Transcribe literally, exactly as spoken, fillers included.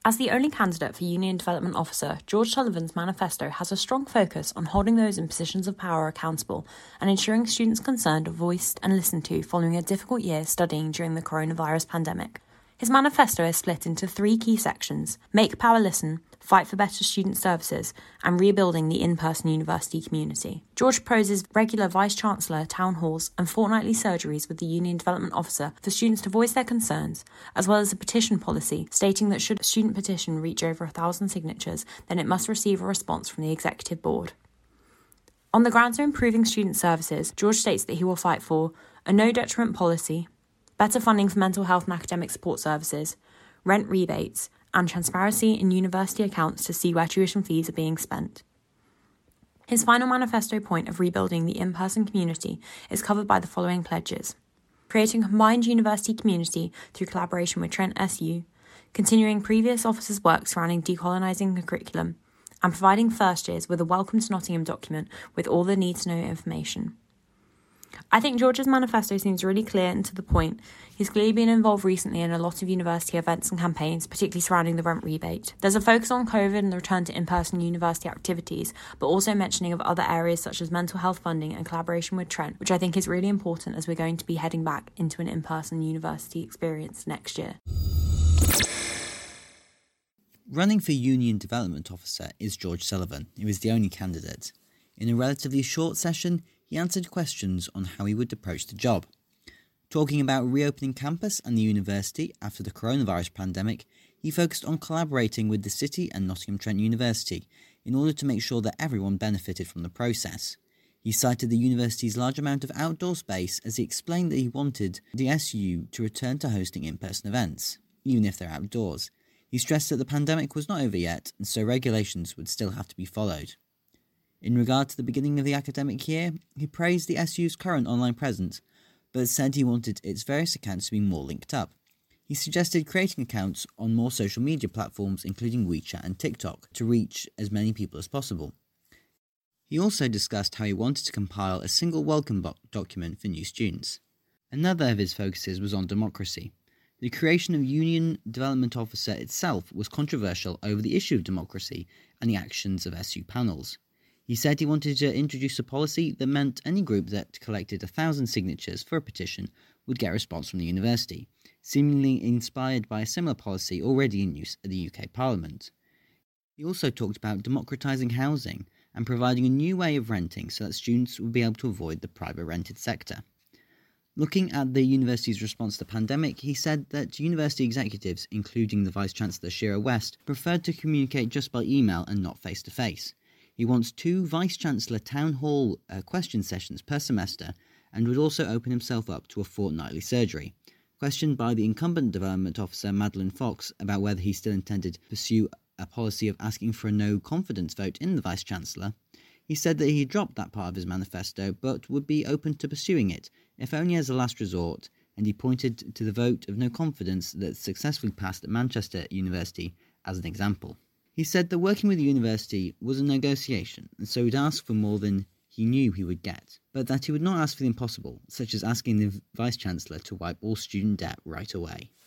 As the only candidate for Union Development Officer, George Sullivan's manifesto has a strong focus on holding those in positions of power accountable and ensuring students concerned are voiced and listened to following a difficult year studying during the coronavirus pandemic. His manifesto is split into three key sections: Make Power Listen, Fight for Better Student Services, and Rebuilding the In-Person University Community. George proposes regular Vice-Chancellor town halls and fortnightly surgeries with the Union Development Officer for students to voice their concerns, as well as a petition policy stating that should a student petition reach over a thousand signatures, then it must receive a response from the Executive Board. On the grounds of improving student services, George states that he will fight for a no-detriment policy, better funding for mental health and academic support services, rent rebates, and transparency in university accounts to see where tuition fees are being spent. His final manifesto point of rebuilding the in-person community is covered by the following pledges: creating a combined university community through collaboration with Trent S U, continuing previous officers' work surrounding decolonising the curriculum, and providing first years with a Welcome to Nottingham document with all the need-to-know information. I think George's manifesto seems really clear and to the point. He's clearly been involved recently in a lot of university events and campaigns, particularly surrounding the rent rebate. There's a focus on COVID and the return to in-person university activities, but also mentioning of other areas such as mental health funding and collaboration with Trent, which I think is really important as we're going to be heading back into an in-person university experience next year. Running for Union Development Officer is George Sullivan, who is the only candidate. In a relatively short session, he answered questions on how he would approach the job. Talking about reopening campus and the university after the coronavirus pandemic, he focused on collaborating with the City and Nottingham Trent University in order to make sure that everyone benefited from the process. He cited the university's large amount of outdoor space as he explained that he wanted the S U to return to hosting in-person events, even if they're outdoors. He stressed that the pandemic was not over yet, and so regulations would still have to be followed. In regard to the beginning of the academic year, he praised the S U's current online presence, but said he wanted its various accounts to be more linked up. He suggested creating accounts on more social media platforms including WeChat and TikTok to reach as many people as possible. He also discussed how he wanted to compile a single welcome document for new students. Another of his focuses was on democracy. The creation of Union Development Officer itself was controversial over the issue of democracy and the actions of S U panels. He said he wanted to introduce a policy that meant any group that collected a thousand signatures for a petition would get a response from the university, seemingly inspired by a similar policy already in use at the U K Parliament. He also talked about democratising housing and providing a new way of renting so that students would be able to avoid the private rented sector. Looking at the university's response to the pandemic, he said that university executives, including the Vice-Chancellor Shira West, preferred to communicate just by email and not face-to-face. He wants two Vice-Chancellor Town Hall uh, question sessions per semester and would also open himself up to a fortnightly surgery. Questioned by the incumbent Development Officer Madeline Fox about whether he still intended to pursue a policy of asking for a no-confidence vote in the Vice-Chancellor, he said that he dropped that part of his manifesto but would be open to pursuing it, if only as a last resort, and he pointed to the vote of no confidence that successfully passed at Manchester University as an example. He said that working with the university was a negotiation, and so he'd ask for more than he knew he would get, but that he would not ask for the impossible, such as asking the Vice-Chancellor to wipe all student debt right away.